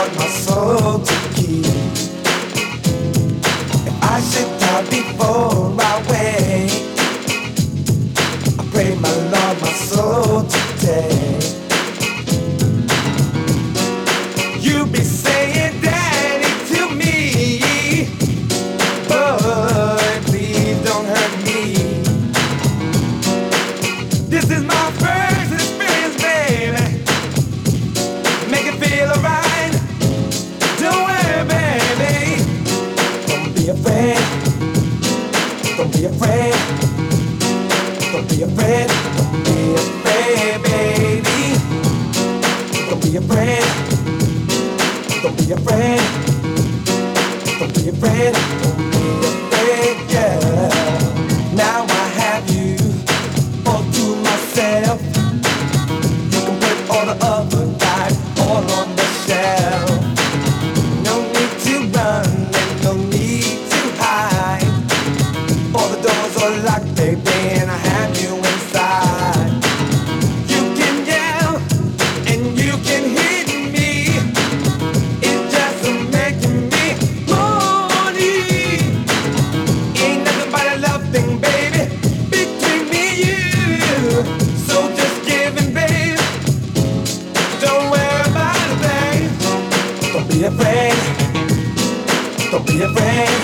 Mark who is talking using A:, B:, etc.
A: Lord my soul to keep. If I should die before I wake, I pray my Lord my soul today. You be saying daddy to me, but please don't hurt me. This is my first experience, baby. Make it feel alright. Don't worry, baby. Don't be afraid. Don't be afraid. Don't be afraid. Don't be afraid, baby. Don't be afraid. Don't be afraid. Don't be afraid. Don't be afraid, yeah. Now I have you all to myself. You can put all the other guys all on the shelf. No need to run and no need to hide. All the doors are locked, baby, and I have you inside. You can yell and you can hit me. It's just making me horny. Ain't nothing but a love thing, baby, between me and you. So just give in, babe. Don't worry about a thing. Don't be afraid. Don't be afraid.